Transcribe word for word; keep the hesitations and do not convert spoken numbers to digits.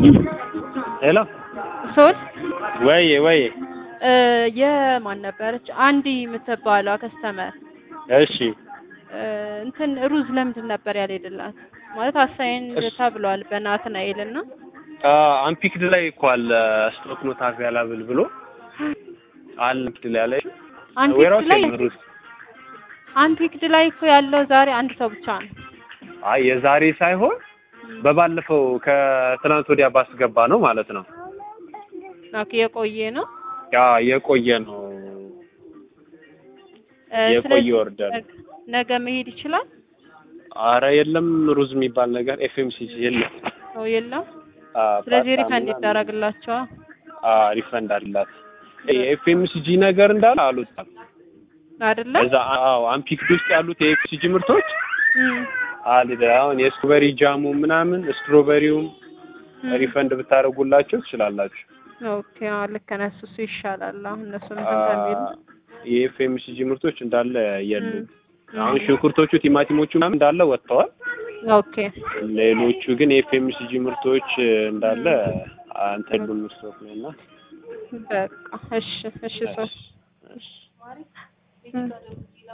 ሄሎ ሶል ወይ ወይ እ የማን ነበረች አንዲ የምትባለው ከስተመር እሺ እንትን ሩዝ ለምንድን ነበር ያልሄደላት ማለት አሳይን ተብሏል በናትናኤልና አ አንፒክድ ላይ እኮ አለ ስቶክ ኖት አቬላብል ብሎ አንፒክድ ላይ አለ አንፒክድ ላይ አንፒክድ ላይ እኮ ያለው ዛሬ አንድ ሰው ብቻ ነው። አይ የዛሬ ሳይሆን በባለፈው ከትናንት ወዲያ ባስገባ ነው ማለት ነው። ኦኬ የቆየ ነው። ያ የቆየ ነው። የቆየ ኦርደር ነገ መሄድ ይችላል። አረ የለም ሩዝ የሚባል ነገር ኤፍኤምሲጂ የለም። ነው የለም። ስለዚህ ሪፈንድ ይደረግላቸው። አ ሪፈንድ አላት። ኤፍኤምሲጂ ነገር እንዳለ አሉታል አይደለ? እዛ አዎ አንፒክድ ውስጥ ያሉት የኤፍኤምሲጂ ምርቶች አልደ አሁን የስትሮበሪ ጃሙ ምናምን ስትሮበሪውም ሪፈንድ ብታረጉላቸው ትችላላችሁ። ኦኬ ልክ ነህ እሱ ይሻላል። አሁን እነሱ ምን እንደሚሉ የኤፍኤምሲጂ ምርቶች እንዳለ የሉም። አሁን ሽንኩርቶቹ ቲማቲሞቹ ምናምን እንዳለ ወጥተዋል። ኦኬ ሌሎቹ ግን የኤፍኤምሲጂ ምርቶች እንዳለ አንተ ሁሉ ስቶክ ነውና በቃ እሺ እሺ ሶ